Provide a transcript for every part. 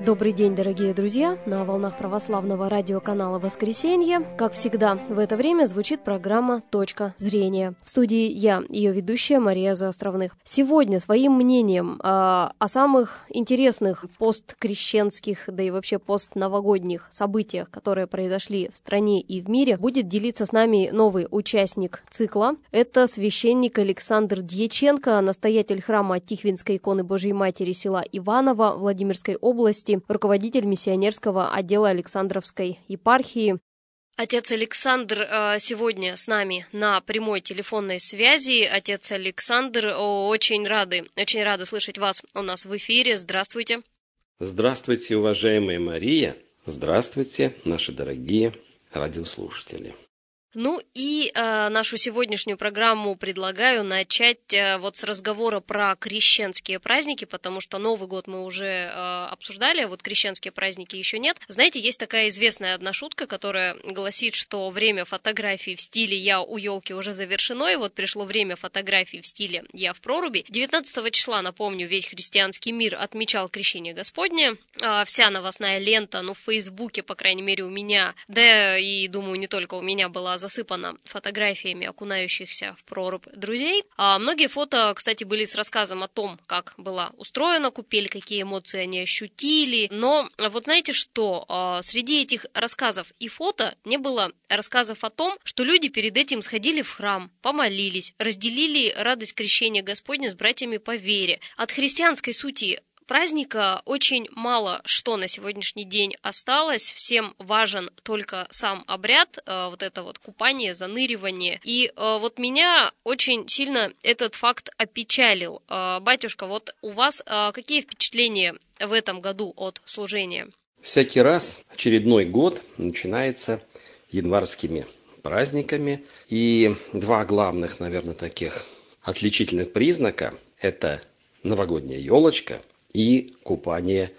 Добрый день, дорогие друзья! На волнах православного радиоканала «Воскресенье», как всегда, в это время звучит программа «Точка зрения». В студии я, ее ведущая Мария Заостровных. Сегодня своим мнением о самых интересных посткрещенских, да и вообще постновогодних событиях, которые произошли в стране и в мире, будет делиться с нами новый участник цикла. Это священник Александр Дьяченко, настоятель храма Тихвинской иконы Божьей Матери села Иваново Владимирской области, руководитель миссионерского отдела Александровской епархии. Отец Александр сегодня с нами на прямой телефонной связи. Отец Александр, очень рада слышать вас у нас в эфире. Здравствуйте. Здравствуйте, уважаемая Мария. Здравствуйте, наши дорогие радиослушатели. Ну и нашу сегодняшнюю программу предлагаю начать вот с разговора про крещенские праздники, потому что Новый год мы уже обсуждали, а вот крещенские праздники еще нет. Знаете, есть такая известная одна шутка, которая гласит, что время фотографий в стиле «я у елки» уже завершено, и вот пришло время фотографий в стиле «я в проруби». 19 числа, напомню, весь христианский мир отмечал Крещение Господне. Вся новостная лента, в Фейсбуке, по крайней мере, у меня, да и, думаю, не только у меня, была засыпана фотографиями окунающихся в прорубь друзей. Многие фото, кстати, были с рассказом о том, как была устроена купель, какие эмоции они ощутили. Но вот знаете что? Среди этих рассказов и фото не было рассказов о том, что люди перед этим сходили в храм, помолились, разделили радость крещения Господня с братьями по вере. От христианской сути праздника очень мало что на сегодняшний день осталось. Всем важен только сам обряд, вот это вот купание, заныривание. И вот меня очень сильно этот факт опечалил. Батюшка, вот у вас какие впечатления в этом году от служения? Всякий раз очередной год начинается январскими праздниками. И два главных, наверное, таких отличительных признака – это новогодняя елочка и купание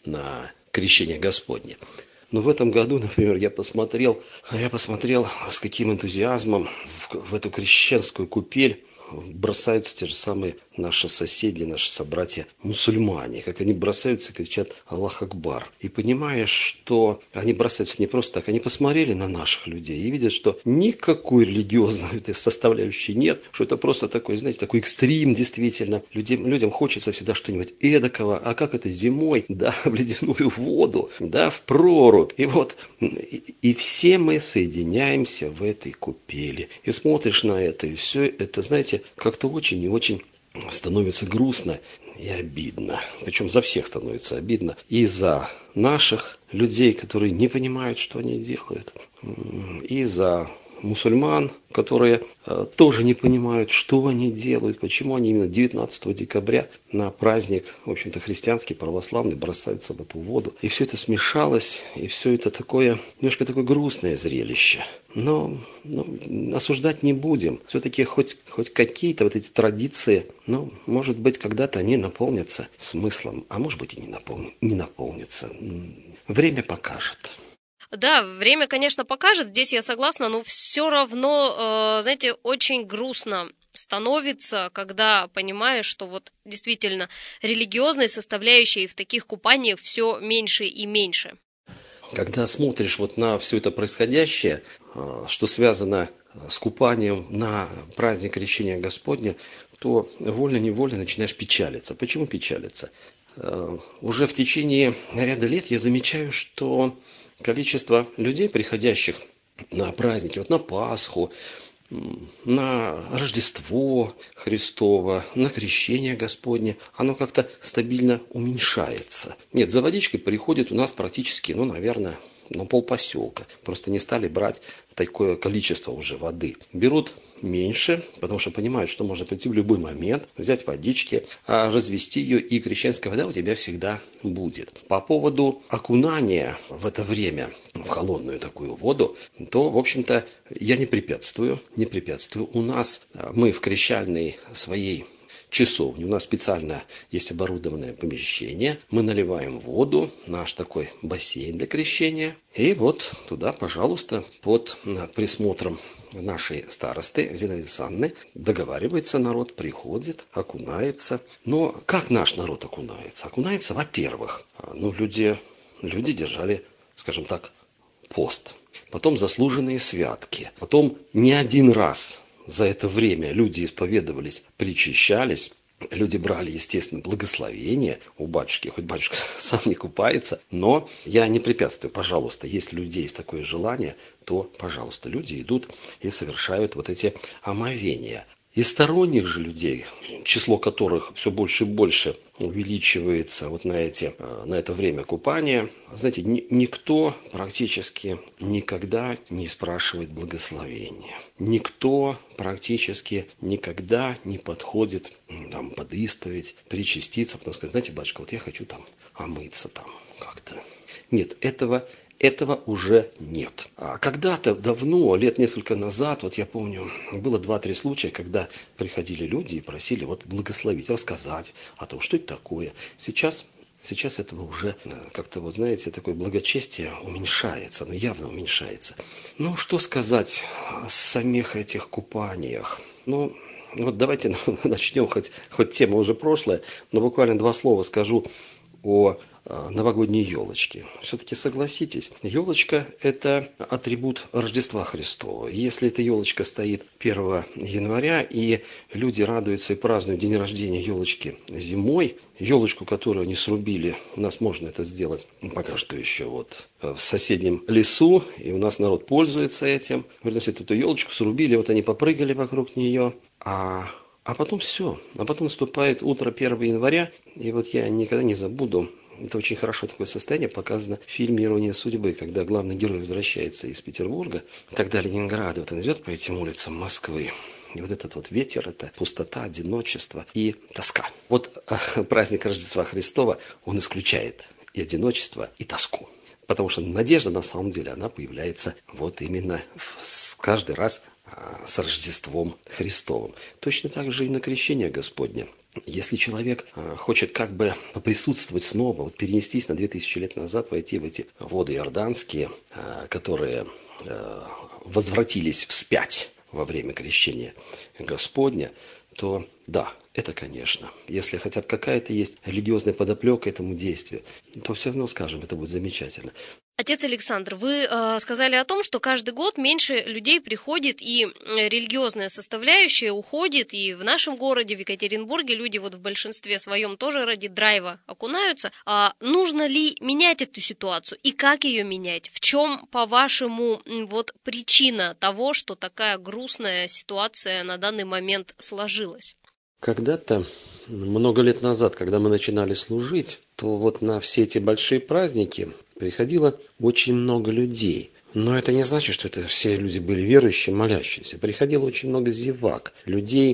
на крещение Господне. Но в этом году, например, я посмотрел с каким энтузиазмом в эту крещенскую купель бросаются те же самые наши соседи, наши собратья-мусульмане, как они бросаются и кричат «Аллах Акбар». И понимаешь, что они бросаются не просто так, они посмотрели на наших людей и видят, что никакой религиозной этой составляющей нет, что это просто такой, знаете, такой экстрим действительно. Людям хочется всегда что-нибудь эдакого, а как это зимой, да, в ледяную воду, да, в прорубь. И вот, и все мы соединяемся в этой купели. И смотришь на это, и все это, знаете, как-то очень и очень становится грустно и обидно. Причем за всех становится обидно. И за наших людей, которые не понимают, что они делают. И за мусульман, которые тоже не понимают, что они делают, почему они именно 19 декабря на праздник, в общем-то, христианский, православный, бросаются в эту воду. И все это смешалось, и все это такое, немножко такое грустное зрелище. Но осуждать не будем. Все-таки хоть какие-то вот эти традиции, может быть, когда-то они наполнятся смыслом, а может быть и не наполнятся. Время покажет. Да, время, конечно, покажет, здесь я согласна, но все равно, знаете, очень грустно становится, когда понимаешь, что вот действительно религиозной составляющей в таких купаниях все меньше и меньше. Когда смотришь вот на все это происходящее, что связано с купанием на праздник Крещения Господня, то вольно-невольно начинаешь печалиться. Почему печалиться? Уже в течение ряда лет я замечаю, что количество людей, приходящих на праздники, вот на Пасху, на Рождество Христово, на Крещение Господне, оно как-то стабильно уменьшается. Нет, за водичкой приходит у нас практически, наверное, полпоселка. Просто не стали брать такое количество уже воды. Берут меньше, потому что понимают, что можно прийти в любой момент, взять водички, развести ее, и крещенская вода у тебя всегда будет. По поводу окунания в это время в холодную такую воду, то, в общем-то, я не препятствую. У нас мы в крещальной своей часовни. У нас специально есть оборудованное помещение. Мы наливаем воду, наш такой бассейн для крещения. И вот туда, пожалуйста, под присмотром нашей старосты Зинаиды Александровны договаривается народ, приходит, окунается. Но как наш народ окунается? Окунается, во-первых, люди держали, скажем так, пост. Потом заслуженные святки. Потом не один раз за это время люди исповедовались, причащались. Люди брали, естественно, благословение у батюшки, хоть батюшка сам не купается, но я не препятствую, пожалуйста, если у людей есть такое желание, то, пожалуйста, люди идут и совершают вот эти омовения. Из сторонних же людей, число которых все больше и больше увеличивается вот на это время купания, знаете, никто практически никогда не спрашивает благословения. Никто практически никогда не подходит там, под исповедь, причаститься, потом сказать, знаете, батюшка, вот я хочу там омыться там как-то. Нет, этого уже нет. А когда-то давно, лет несколько назад, вот я помню, было 2-3 случая, когда приходили люди и просили вот благословить, рассказать о том, что это такое. Сейчас этого уже как-то, вот знаете, такое благочестие уменьшается, оно явно уменьшается. Ну, что сказать о самих этих купаниях? Ну, вот давайте начнем, хоть тема уже прошлая, но буквально 2 слова скажу о новогодней елочке. Все-таки согласитесь, елочка – это атрибут Рождества Христова. Если эта елочка стоит 1 января, и люди радуются и празднуют день рождения елочки зимой, елочку, которую они срубили, у нас можно это сделать пока что еще вот в соседнем лесу, и у нас народ пользуется этим. Выносят эту елочку, срубили, вот они попрыгали вокруг нее, а потом все. А потом наступает утро 1 января, и вот я никогда не забуду, это очень хорошо такое состояние показано в фильме «Ирония судьбы», когда главный герой возвращается из Петербурга, тогда Ленинграда, вот он идет по этим улицам Москвы. И вот этот вот ветер, это пустота, одиночество и тоска. Вот праздник Рождества Христова, он исключает и одиночество, и тоску. Потому что надежда, на самом деле, она появляется вот именно каждый раз с Рождеством Христовым. Точно так же и на крещение Господне. Если человек хочет как бы поприсутствовать снова, вот перенестись на 2000 лет назад, войти в эти воды иорданские, которые возвратились вспять во время крещения Господня, то да, это, конечно. Если хотя бы какая-то есть религиозная подоплека этому действию, то все равно, скажем, это будет замечательно. Отец Александр, вы сказали о том, что каждый год меньше людей приходит, и религиозная составляющая уходит, и в нашем городе, в Екатеринбурге, люди вот в большинстве своем тоже ради драйва окунаются. Нужно ли менять эту ситуацию, и как ее менять? В чем, по-вашему, вот причина того, что такая грустная ситуация на данный момент сложилась? Когда-то, много лет назад, когда мы начинали служить, то вот на все эти большие праздники приходило очень много людей. Но это не значит, что это все люди были верующие, молящиеся. Приходило очень много зевак, людей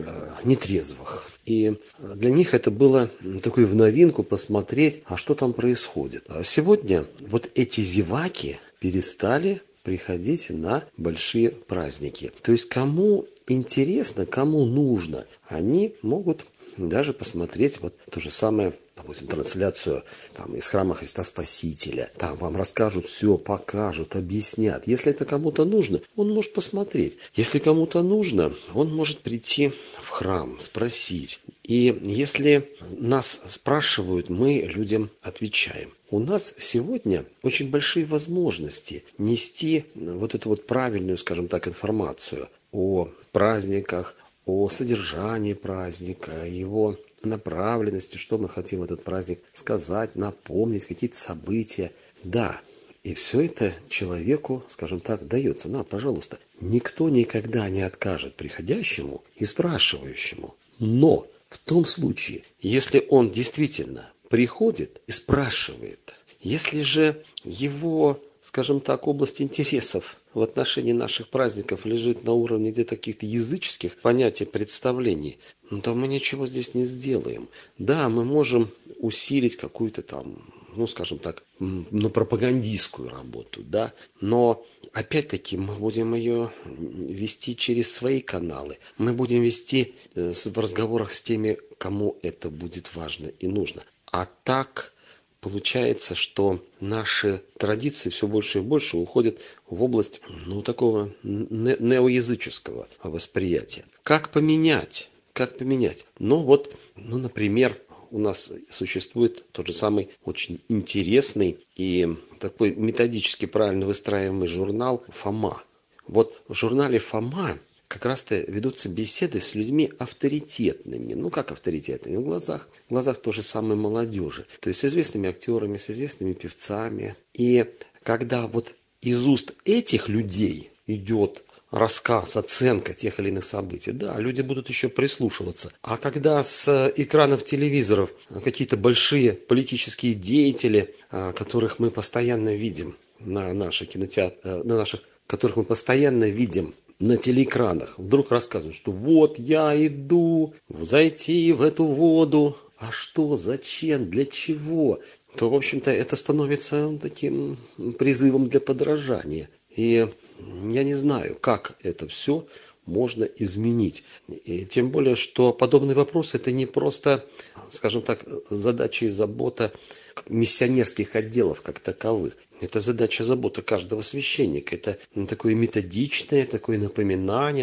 нетрезвых. И для них это было такой в новинку посмотреть, а что там происходит. А сегодня вот эти зеваки перестали приходить на большие праздники. То есть кому интересно, кому нужно, они могут даже посмотреть вот то же самое, допустим, трансляцию там, из храма Христа Спасителя. Там вам расскажут все, покажут, объяснят. Если это кому-то нужно, он может посмотреть. Если кому-то нужно, он может прийти в храм, спросить. И если нас спрашивают, мы людям отвечаем. У нас сегодня очень большие возможности нести вот эту вот правильную, скажем так, информацию о праздниках, о содержании праздника, его направленности, что мы хотим в этот праздник сказать, напомнить, какие-то события. Да, и все это человеку, скажем так, дается. На, пожалуйста, никто никогда не откажет приходящему и спрашивающему. Но в том случае, если он действительно приходит и спрашивает, если же его, скажем так, область интересов в отношении наших праздников лежит на уровне где-то каких-то языческих понятий, представлений, то мы ничего здесь не сделаем. Да, мы можем усилить какую-то там, скажем так, пропагандистскую работу, да, но опять-таки мы будем ее вести через свои каналы. Мы будем вести в разговорах с теми, кому это будет важно и нужно. А так получается, что наши традиции все больше и больше уходят в область такого неоязыческого восприятия. Как поменять? Как поменять? Например, у нас существует тот же самый очень интересный и такой методически правильно выстраиваемый журнал «Фома». Вот в журнале «Фома» как раз-то ведутся беседы с людьми авторитетными. Как авторитетными? В глазах той же самой молодежи. То есть с известными актерами, с известными певцами. И когда вот из уст этих людей идет рассказ, оценка тех или иных событий, да, люди будут еще прислушиваться. А когда с экранов телевизоров какие-то большие политические деятели, которых мы постоянно видим на наших кинотеатрах, которых мы постоянно видим на телеэкранах, вдруг рассказывают, что вот я иду зайти в эту воду, а что, зачем, для чего, то, в общем-то, это становится таким призывом для подражания. И я не знаю, как это все можно изменить. И тем более, что подобный вопрос – это не просто, скажем так, задача и забота миссионерских отделов как таковых. Это задача, забота каждого священника. Это такое методичное, такое напоминание.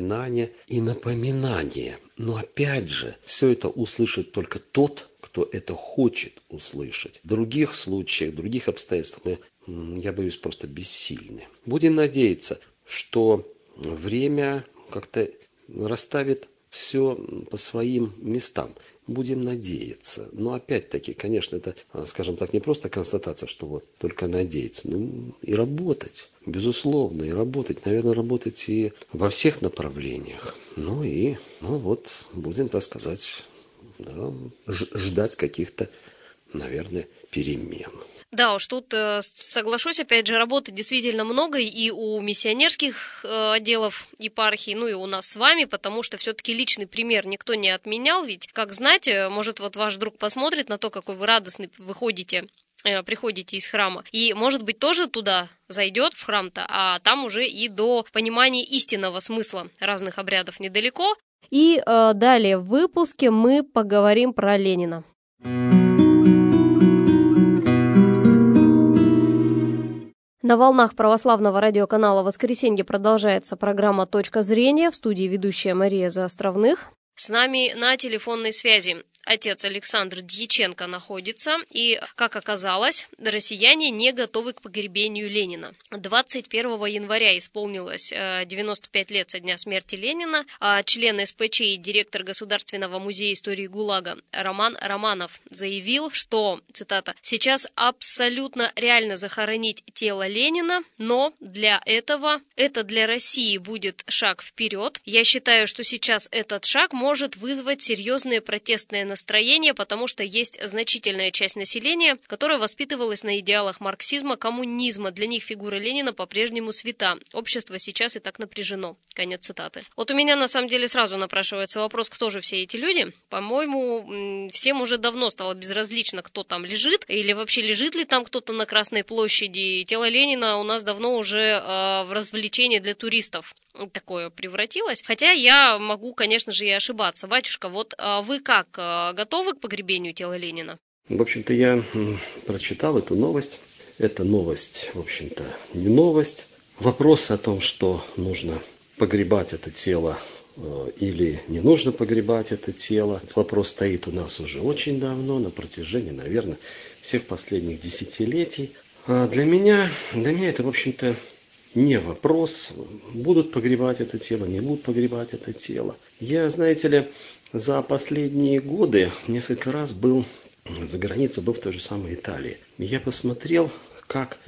Но опять же, все это услышит только тот, кто это хочет услышать. В других случаях, в других обстоятельствах мы, я боюсь, просто бессильны. Будем надеяться, что время как-то расставит все по своим местам. Будем надеяться. Но опять-таки, конечно, это, скажем так, не просто констатация, что вот только надеяться. И работать, безусловно, и работать. Наверное, работать и во всех направлениях. Будем, так сказать, ждать каких-то, наверное, перемен. Да уж, тут соглашусь, опять же, работы действительно много и у миссионерских отделов епархий, и у нас с вами, потому что все-таки личный пример никто не отменял, ведь, как знать, может, вот ваш друг посмотрит на то, какой вы радостный приходите из храма, и, может быть, тоже туда зайдет, в храм-то, а там уже и до понимания истинного смысла разных обрядов недалеко. И далее в выпуске мы поговорим про Ленина. На волнах православного радиоканала «Воскресенье» продолжается программа «Точка зрения». В студии ведущая Мария Заостровных. С нами на телефонной связи отец Александр Дьяченко находится, и, как оказалось, россияне не готовы к погребению Ленина. 21 января исполнилось 95 лет со дня смерти Ленина. Член СПЧ и директор Государственного музея истории ГУЛАГа Роман Романов заявил, что, цитата, «сейчас абсолютно реально захоронить тело Ленина, но для этого это для России будет шаг вперед. Я считаю, что сейчас этот шаг может вызвать серьезные протестные настроение, потому что есть значительная часть населения, которая воспитывалась на идеалах марксизма, коммунизма. Для них фигура Ленина по-прежнему свята. Общество сейчас и так напряжено». Конец цитаты. Вот у меня на самом деле сразу напрашивается вопрос, кто же все эти люди? По-моему, всем уже давно стало безразлично, кто там лежит, или вообще лежит ли там кто-то на Красной площади. Тело Ленина у нас давно уже в развлечение для туристов такое превратилось. Хотя я могу, конечно же, и ошибаться. Батюшка, вот вы как, готовы к погребению тела Ленина? В общем-то, я прочитал эту новость. Эта новость, в общем-то, не новость. Вопрос о том, что нужно погребать это тело или не нужно погребать это тело, этот вопрос стоит у нас уже очень давно, на протяжении, наверное, всех последних десятилетий. Для меня это, в общем-то, не вопрос, будут погребать это тело, не будут погребать это тело. Я, знаете ли, за последние годы несколько раз был за границей, был в той же самой Италии. И я посмотрел, как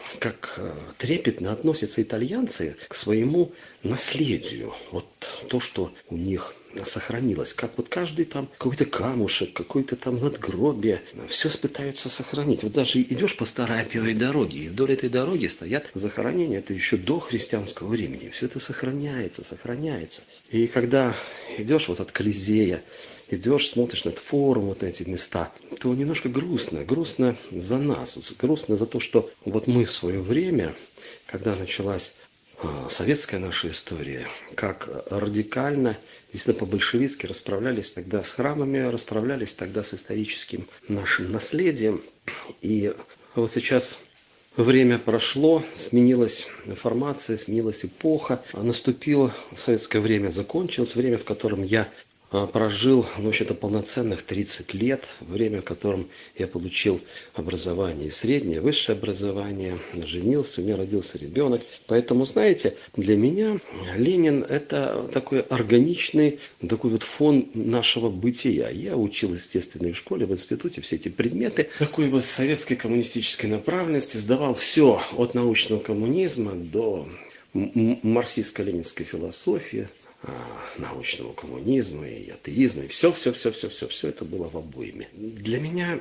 трепетно относятся итальянцы к своему наследию. Вот то, что у них сохранилось. Как вот каждый там какой-то камушек, какое-то там надгробие. Все пытаются сохранить. Вот даже идешь по старой Аппиевой дороге, и вдоль этой дороги стоят захоронения. Это еще до христианского времени. Все это сохраняется. И когда идешь вот от Колизея, идешь, смотришь на этот форум, вот на эти места, то немножко грустно. Грустно за нас. Грустно за то, что вот мы в свое время, когда началась советская наша история, как радикально, действительно по-большевистски расправлялись тогда с храмами, расправлялись тогда с историческим нашим наследием. И вот сейчас время прошло, сменилась информация, сменилась эпоха, наступило советское время, закончилось время, в котором я прожил, ну, вообще-то полноценных 30 лет, время, в котором я получил образование среднее, высшее образование, женился, у меня родился ребенок. Поэтому, знаете, для меня Ленин – это такой органичный такой вот фон нашего бытия. Я учил, естественно, и в школе, в институте, все эти предметы такой вот советской коммунистической направленности, сдавал все от научного коммунизма до марксистско-ленинской философии, научного коммунизма и атеизма, и все это было в обойме. Для меня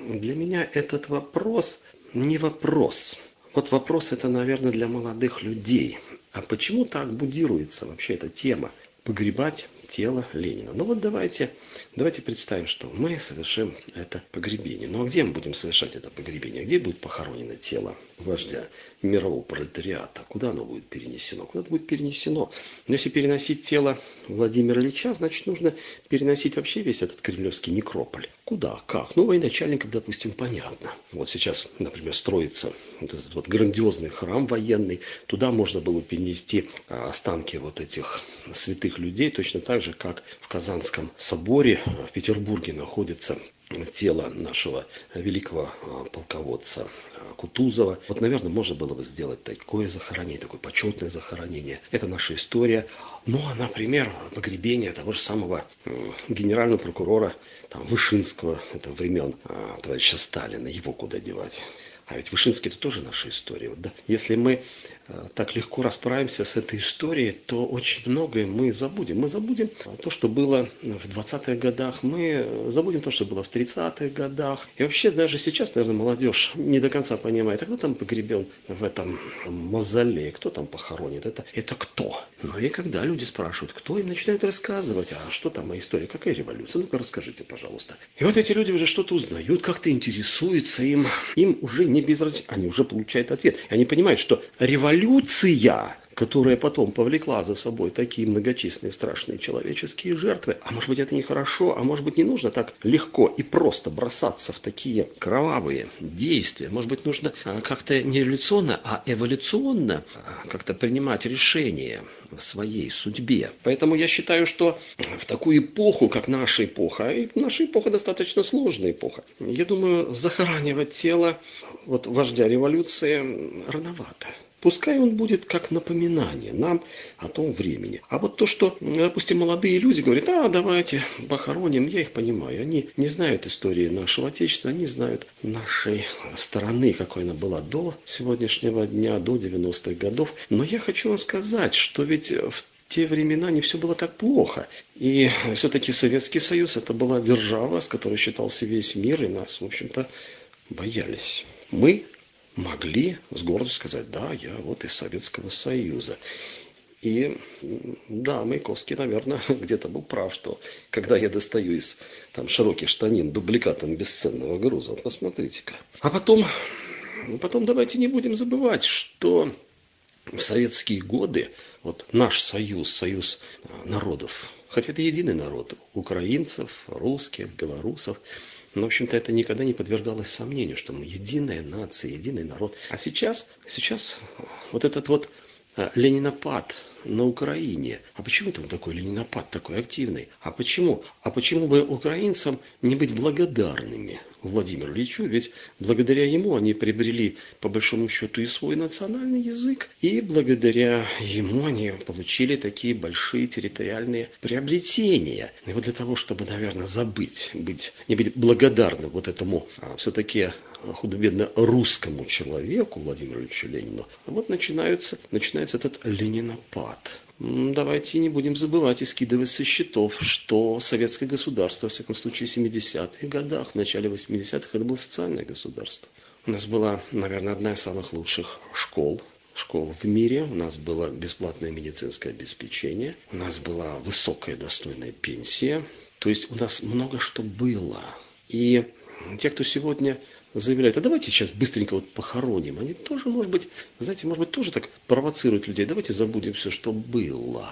этот вопрос не вопрос. Вот вопрос это, наверное, для молодых людей. А почему так будируется вообще эта тема? Погребать тело Ленина. Ну вот давайте представим, что мы совершим это погребение. Ну а где мы будем совершать это погребение? Где будет похоронено тело вождя мирового пролетариата? Куда оно будет перенесено? Куда-то будет перенесено. Но если переносить тело Владимира Ильича, значит нужно переносить вообще весь этот кремлевский некрополь. Куда? Как? Ну, военачальников, допустим, понятно. Вот сейчас, например, строится вот этот вот грандиозный храм военный. Туда можно было перенести останки вот этих святых людей, точно так же, как в Казанском соборе в Петербурге находится тело нашего великого полководца Кутузова. Вот, наверное, можно было бы сделать такое захоронение, такое почетное захоронение. Это наша история. Ну, а, например, погребение того же самого генерального прокурора Вышинского, это времен товарища Сталина, его куда девать? А ведь Вышинский – это тоже наша история. Вот, да? Если мы так легко расправимся с этой историей, то очень многое мы забудем. Мы забудем то, что было в 20-х годах, мы забудем то, что было в 30-х годах. И вообще даже сейчас, наверное, молодежь не до конца понимает, а кто там погребен в этом мавзолее, кто там похоронен, это кто? Ну и когда люди спрашивают, кто, им начинают рассказывать, а что там о истории, какая революция, ну-ка расскажите, пожалуйста. И вот эти люди уже что-то узнают, как-то интересуются, им уже не безразлично, они уже получают ответ. И они понимают, что революция, которая потом повлекла за собой такие многочисленные страшные человеческие жертвы, а может быть это нехорошо, а может быть не нужно так легко и просто бросаться в такие кровавые действия. Может быть нужно как-то не революционно, а эволюционно как-то принимать решения в своей судьбе. Поэтому я считаю, что в такую эпоху, как наша эпоха, и наша эпоха достаточно сложная эпоха, я думаю, захоранивать тело вот вождя революции рановато. Пускай он будет как напоминание нам о том времени. А вот то, что, допустим, молодые люди говорят, давайте похороним, я их понимаю. Они не знают истории нашего Отечества, они знают нашей стороны, какой она была до сегодняшнего дня, до 90-х годов. Но я хочу вам сказать, что ведь в те времена не все было так плохо. И все-таки Советский Союз – это была держава, с которой считался весь мир, и нас, в общем-то, боялись. Мы могли с гордостью сказать, да, я вот из Советского Союза. И да, Маяковский, наверное, где-то был прав, что когда я достаю из широких штанин дубликатом бесценного груза, вот посмотрите-ка. А потом давайте не будем забывать, что в советские годы вот наш союз народов, хотя это единый народ, украинцев, русских, белорусов, но, в общем-то, это никогда не подвергалось сомнению, что мы единая нация, единый народ. А сейчас вот этот вот ленинопад на Украине. А почему это он такой ленинопад, такой активный? А почему? А почему бы украинцам не быть благодарными Владимиру Ильичу? Ведь благодаря ему они приобрели, по большому счету, и свой национальный язык. И благодаря ему они получили такие большие территориальные приобретения. И вот для того, чтобы, наверное, не быть благодарным вот этому все-таки худо-бедно русскому человеку, Владимиру Ильичу Ленину, вот начинается этот ленинопад. Давайте не будем забывать и скидывать со счетов, что советское государство, во всяком случае, в 70-х годах, в начале 80-х, это было социальное государство. У нас была, наверное, одна из самых лучших школ в мире, у нас было бесплатное медицинское обеспечение, у нас была высокая достойная пенсия, то есть у нас много что было. И те, кто сегодня заявляют, давайте сейчас быстренько похороним. Они тоже, может быть, тоже так провоцируют людей. Давайте забудем все, что было.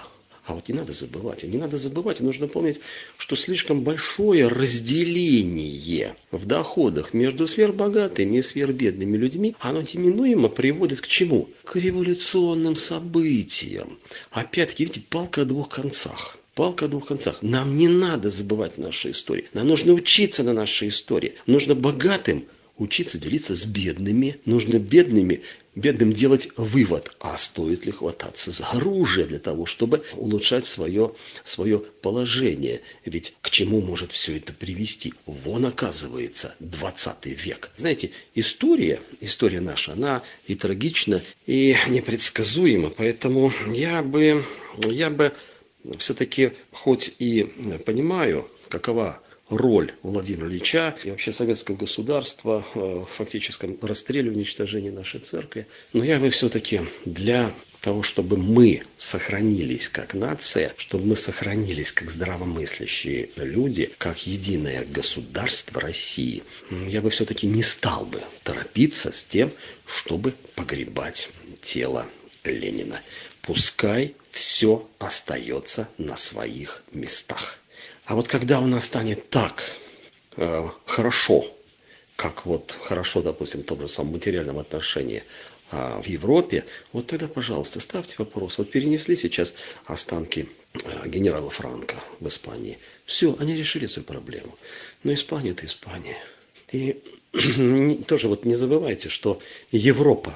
А вот не надо забывать, и нужно помнить, что слишком большое разделение в доходах между сверхбогатыми и сверхбедными людьми, оно неминуемо приводит к чему? К революционным событиям. Опять-таки, видите, палка о двух концах. Палка о двух концах. Нам не надо забывать наши истории. Нам нужно учиться на нашей истории. Нужно богатым учиться делиться с бедными. Нужно бедным делать вывод, а стоит ли хвататься за оружие для того, чтобы улучшать свое положение. Ведь к чему может все это привести? Вон, оказывается, 20 век. Знаете, история наша, она и трагична, и непредсказуема. Поэтому я бы все-таки, хоть и понимаю, какова роль Владимира Ильича и вообще советского государства в фактическом расстреле, уничтожении нашей церкви, но я бы все-таки для того, чтобы мы сохранились как нация, чтобы мы сохранились как здравомыслящие люди, как единое государство России, я бы все-таки не стал бы торопиться с тем, чтобы погребать тело Ленина. Пускай все остается на своих местах. А вот когда у нас станет так хорошо, как вот хорошо, допустим, в том же самом материальном отношении в Европе, вот тогда, пожалуйста, ставьте вопрос. Вот перенесли сейчас останки генерала Франко в Испании. Все, они решили свою проблему. Но Испания – это Испания. И тоже вот не забывайте, что Европа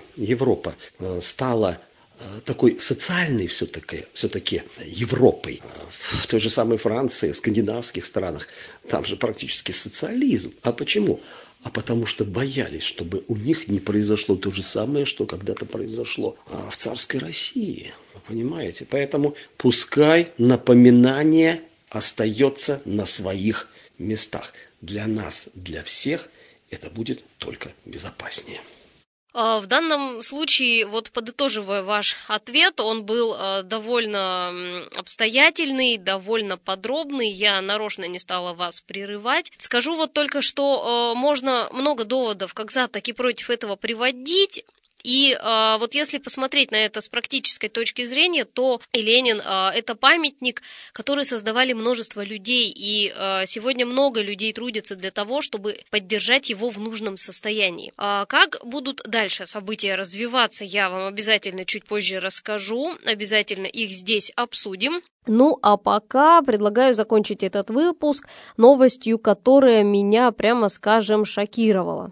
стала такой социальной все-таки Европой. В той же самой Франции, в скандинавских странах, там же практически социализм. А почему? А потому что боялись, чтобы у них не произошло то же самое, что когда-то произошло в царской России. Вы понимаете? Поэтому пускай напоминание остается на своих местах. Для нас, для всех это будет только безопаснее. В данном случае, вот подытоживая ваш ответ, он был довольно обстоятельный, довольно подробный. Я нарочно не стала вас прерывать. Скажу вот только, что можно много доводов как за, так и против этого приводить. И вот если посмотреть на это с практической точки зрения, то и Ленин это памятник, который создавали множество людей, и сегодня много людей трудятся для того, чтобы поддержать его в нужном состоянии. Как будут дальше события развиваться, я вам обязательно чуть позже расскажу, обязательно их здесь обсудим. Ну, а пока предлагаю закончить этот выпуск новостью, которая меня, прямо скажем, шокировала.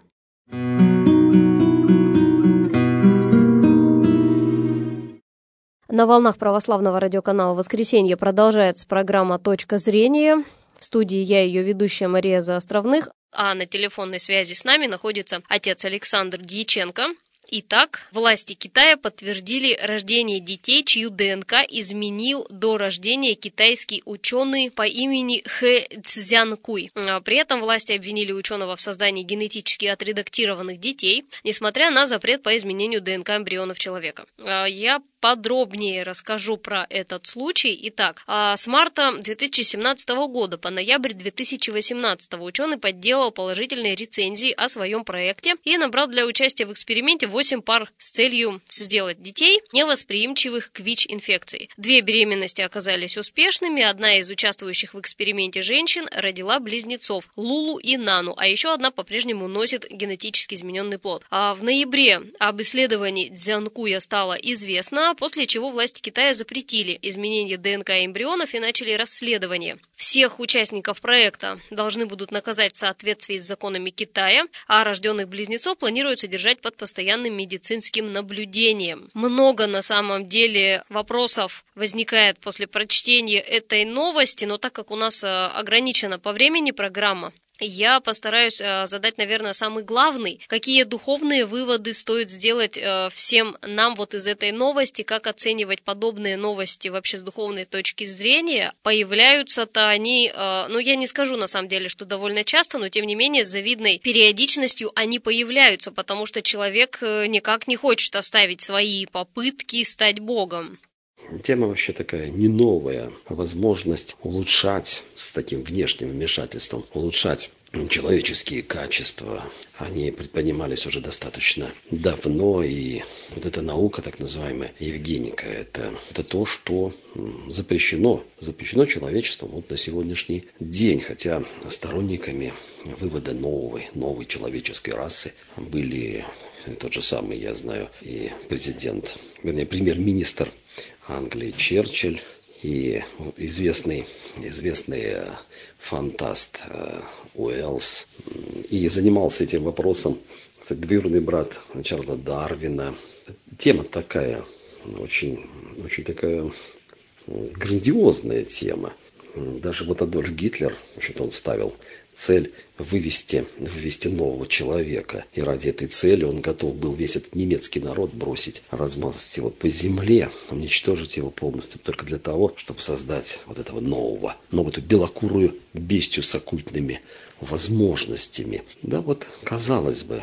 На волнах православного радиоканала «Воскресенье» продолжается программа «Точка зрения». В студии я, ее ведущая Мария Заостровных, а на телефонной связи с нами находится отец Александр Дьяченко. Итак, власти Китая подтвердили рождение детей, чью ДНК изменил до рождения китайский ученый по имени Хэ Цзянкуй. При этом власти обвинили ученого в создании генетически отредактированных детей, несмотря на запрет по изменению ДНК эмбрионов человека. Я подробнее расскажу про этот случай. Итак, с марта 2017 года по ноябрь 2018 ученый подделал положительные рецензии о своем проекте и набрал для участия в эксперименте 8 пар с целью сделать детей, невосприимчивых к ВИЧ-инфекции. 2 беременности оказались успешными, одна из участвующих в эксперименте женщин родила близнецов Лулу и Нану, а еще одна по-прежнему носит генетически измененный плод. В ноябре об исследовании Цзянкуя стало известно, после чего власти Китая запретили изменение ДНК эмбрионов и начали расследование. Всех участников проекта должны будут наказать в соответствии с законами Китая, а рожденных близнецов планируется держать под постоянным медицинским наблюдением. Много на самом деле вопросов возникает после прочтения этой новости, но так как у нас ограничена по времени программа, я постараюсь задать, наверное, самый главный. Какие духовные выводы стоит сделать всем нам вот из этой новости, как оценивать подобные новости вообще с духовной точки зрения? Появляются-то они, я не скажу на самом деле, что довольно часто, но тем не менее с завидной периодичностью они появляются, потому что человек никак не хочет оставить свои попытки стать Богом. Тема вообще такая не новая. Возможность улучшать с таким внешним вмешательством, улучшать человеческие качества. Они предпринимались уже достаточно давно. И вот эта наука, так называемая евгеника, это то, что запрещено человечеством вот на сегодняшний день. Хотя сторонниками вывода новой человеческой расы были тот же самый, я знаю, и премьер-министр Англии Черчилль, и известный фантаст Уэллс. И занимался этим вопросом, кстати, двоюродный брат Чарльза Дарвина. Тема такая, очень такая грандиозная тема. Даже вот Адольф Гитлер, вообще-то он ставил цель вывести нового человека. И ради этой цели он готов был весь этот немецкий народ бросить, размазать его по земле, уничтожить его полностью только для того, чтобы создать вот этого новую эту белокурую бестию с оккультными возможностями. Да, вот казалось бы,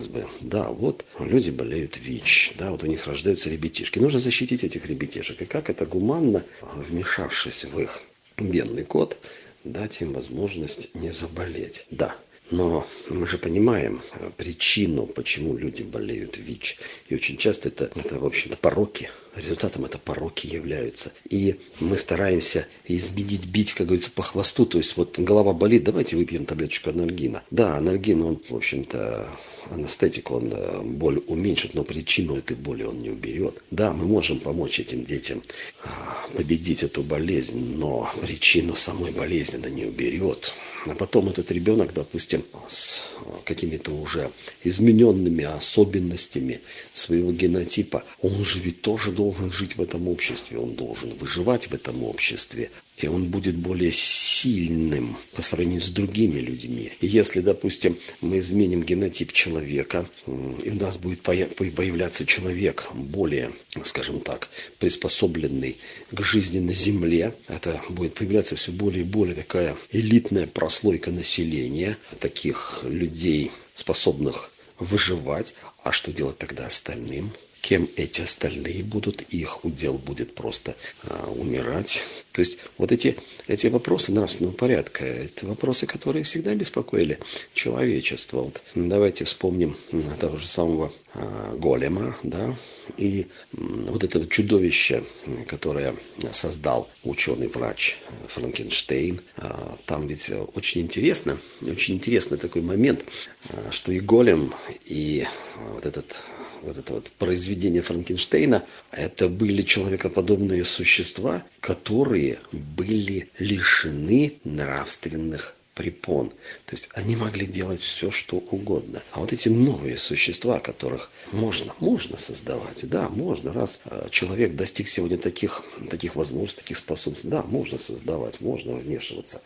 да, вот люди болеют ВИЧ, да, вот у них рождаются ребятишки. Нужно защитить этих ребятишек. И как это гуманно, вмешавшись в их генный код, дать им возможность не заболеть. Да, но мы же понимаем причину, почему люди болеют ВИЧ. И очень часто это в общем-то, пороки. Результатом это пороки являются. И мы стараемся бить, как говорится, по хвосту. То есть вот голова болит, давайте выпьем таблеточку анальгина. Да, анальгин, он, в общем-то, анестетик, он боль уменьшит, но причину этой боли он не уберет. Да, мы можем помочь этим детям победить эту болезнь, но причину самой болезни она не уберет. А потом этот ребенок, допустим, с какими-то уже измененными особенностями своего генотипа, он же ведь тоже должен жить в этом обществе, он должен выживать в этом обществе. И он будет более сильным по сравнению с другими людьми. И если, допустим, мы изменим генотип человека, и у нас будет появляться человек более, скажем так, приспособленный к жизни на Земле, это будет появляться все более и более такая элитная прослойка населения, таких людей, способных выживать. А что делать тогда остальным? Кем эти остальные будут? Их удел будет просто умирать. То есть вот эти вопросы нравственного порядка, это вопросы, которые всегда беспокоили человечество. Вот давайте вспомним того же самого Голема, да, и вот это чудовище, которое создал ученый-врач Франкенштейн. Там ведь очень интересный такой момент, что и Голем, и вот это произведение Франкенштейна, это были человекоподобные существа, которые были лишены нравственных препон. То есть они могли делать все, что угодно. А вот эти новые существа, которых можно создавать, да, можно, раз человек достиг сегодня таких возможностей, таких способностей, да, можно создавать, можно вмешиваться.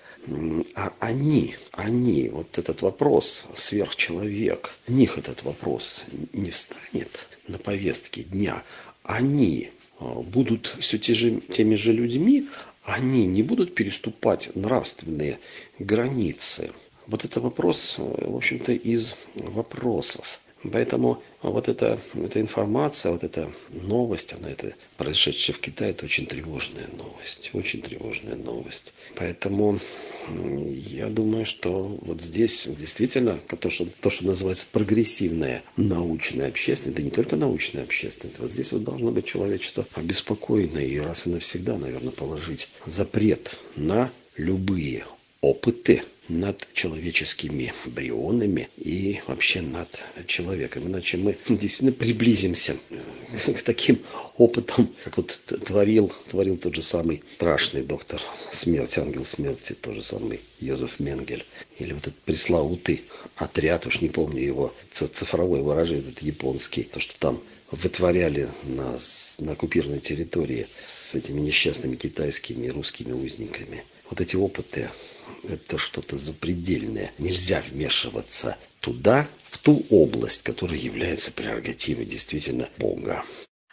А они, вот этот вопрос, сверхчеловек, у них этот вопрос не встанет на повестке дня. Они будут все теми же людьми, они не будут переступать нравственные границы. Вот это вопрос, в общем-то, из вопросов. Поэтому вот эта информация, вот эта новость, происшедшая в Китае, это очень тревожная новость. Поэтому я думаю, что вот здесь действительно то, что называется прогрессивная научная общественность, да не только научная общественность, вот здесь вот должно быть человечество обеспокоено и раз и навсегда, наверное, положить запрет на любые опыты над человеческими эмбрионами и вообще над человеком. Иначе мы действительно приблизимся к таким опытам, как вот творил тот же самый страшный доктор смерти, ангел смерти, тот же самый Йозеф Менгель. Или вот этот пресловутый отряд, уж не помню его цифровое выражение, этот японский, то, что там вытворяли на оккупированной территории с этими несчастными китайскими и русскими узниками. Вот эти опыты, это что-то запредельное. Нельзя вмешиваться туда, в ту область, которая является прерогативой действительно Бога.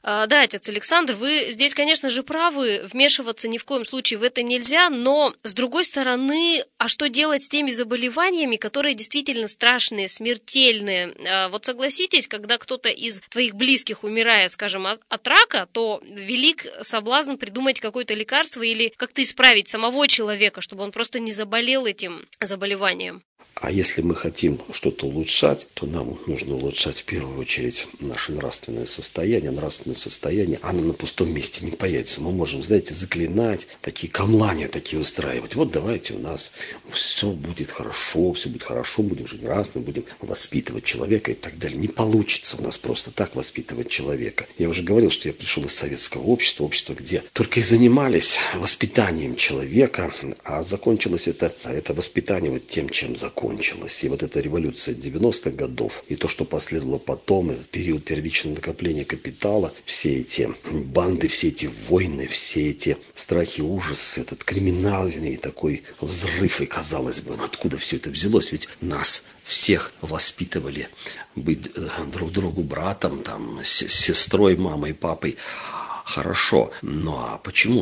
Да, отец Александр, вы здесь, конечно же, правы, вмешиваться ни в коем случае в это нельзя, но, с другой стороны, а что делать с теми заболеваниями, которые действительно страшные, смертельные? Вот согласитесь, когда кто-то из твоих близких умирает, скажем, от рака, то велик соблазн придумать какое-то лекарство или как-то исправить самого человека, чтобы он просто не заболел этим заболеванием. А если мы хотим что-то улучшать, то нам нужно улучшать в первую очередь наше нравственное состояние. Нравственное состояние, оно на пустом месте не появится. Мы можем, знаете, заклинать, такие камлания такие устраивать. Вот давайте у нас все будет хорошо, будем жить нравственно, будем воспитывать человека и так далее. Не получится у нас просто так воспитывать человека. Я уже говорил, что я пришел из советского общества, где только и занимались воспитанием человека, а закончилось это воспитание вот тем, чем закончилось. И вот эта революция 90-х годов, и то, что последовало потом, этот период первичного накопления капитала, все эти банды, все эти войны, все эти страхи, ужасы, этот криминальный такой взрыв, и казалось бы, откуда все это взялось? Ведь нас всех воспитывали быть друг другу братом, там, сестрой, мамой, папой. Хорошо, но почему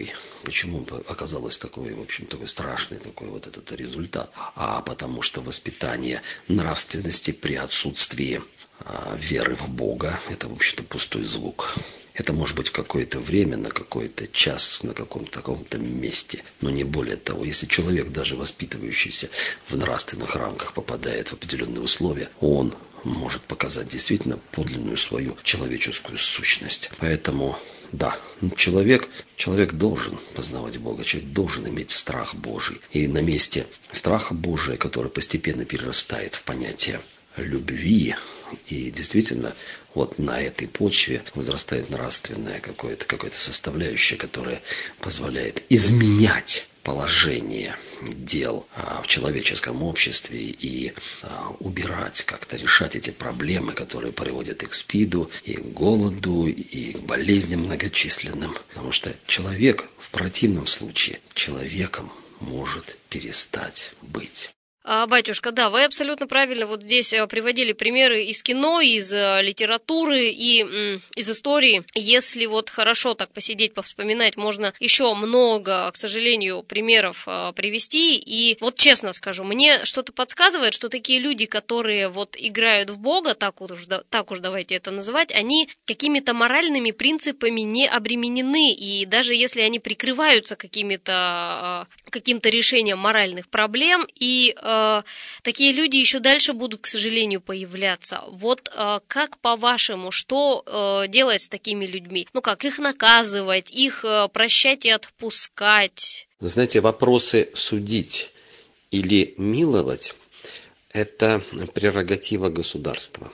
оказалось такой, в общем, такой страшный такой вот этот результат? А потому что воспитание нравственности при отсутствии веры в Бога, это, в общем-то, пустой звук. Это может быть в какое-то время, на какой-то час, на каком-то таком-то месте, но не более того. Если человек, даже воспитывающийся в нравственных рамках, попадает в определенные условия, он может показать действительно подлинную свою человеческую сущность. Поэтому, да, человек должен познавать Бога, человек должен иметь страх Божий. И на месте страха Божия, который постепенно перерастает в понятие любви, и действительно вот на этой почве возрастает нравственная какая-то составляющая, которая позволяет изменять положение дел в человеческом обществе и убирать, как-то решать эти проблемы, которые приводят и к СПИДу, и к голоду, и к болезням многочисленным. Потому что человек в противном случае человеком может перестать быть. Батюшка, да, вы абсолютно правильно вот здесь приводили примеры из кино, из литературы и из истории. Если вот хорошо так посидеть, повспоминать, можно еще много, к сожалению, примеров привести. И вот честно скажу, мне что-то подсказывает, что такие люди, которые вот играют в Бога, так уж давайте это называть, они какими-то моральными принципами не обременены. И даже если они прикрываются каким-то решением моральных проблем, и такие люди еще дальше будут, к сожалению, появляться. Вот как по-вашему, что делать с такими людьми? Ну как, их наказывать, их прощать и отпускать? Вы знаете, вопросы судить или миловать – это прерогатива государства.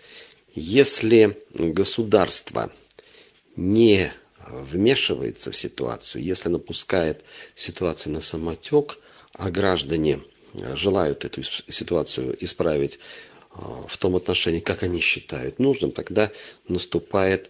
Если государство не вмешивается в ситуацию, если напускает ситуацию на самотек, а граждане желают эту ситуацию исправить в том отношении, как они считают нужным, тогда наступает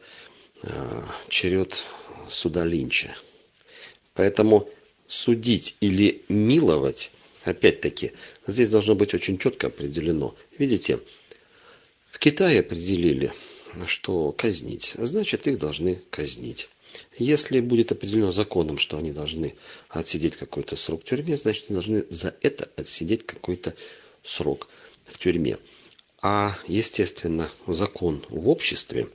черед суда Линча. Поэтому судить или миловать, опять-таки, здесь должно быть очень четко определено. Видите, в Китае определили, что казнить, значит, их должны казнить. Если будет определено законом, что они должны отсидеть какой-то срок в тюрьме, значит, они должны за это отсидеть какой-то срок в тюрьме. А, естественно, закон в обществе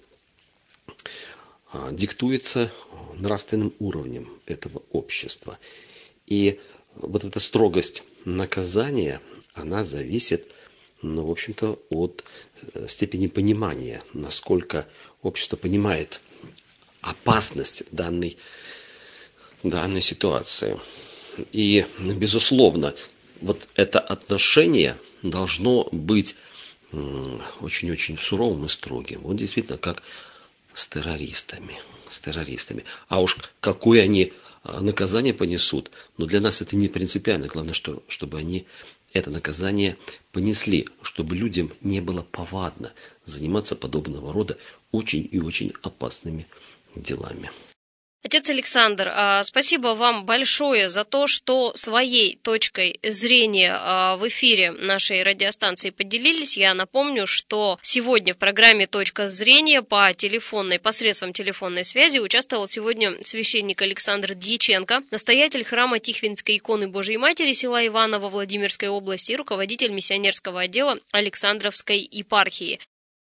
диктуется нравственным уровнем этого общества. И вот эта строгость наказания, она зависит, в общем-то, от степени понимания, насколько общество понимает опасность данной ситуации. И, безусловно, вот это отношение должно быть очень-очень суровым и строгим. Вот действительно, как с террористами. А уж какое они наказание понесут, но для нас это не принципиально. Главное, чтобы они это наказание понесли, чтобы людям не было повадно заниматься подобного рода очень и очень опасными делами. Отец Александр, спасибо вам большое за то, что своей точкой зрения в эфире нашей радиостанции поделились. Я напомню, что сегодня в программе «Точка зрения» посредством телефонной связи участвовал сегодня священник Александр Дьяченко, настоятель храма Тихвинской иконы Божией Матери села Иваново Владимирской области и руководитель миссионерского отдела Александровской епархии.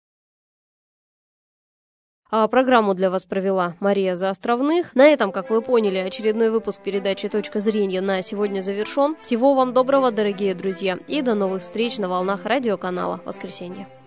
Программу для вас провела Мария Заостровных. На этом, как вы поняли, очередной выпуск передачи «Точка зрения» на сегодня завершен. Всего вам доброго, дорогие друзья, и до новых встреч на волнах радиоканала «Воскресенье».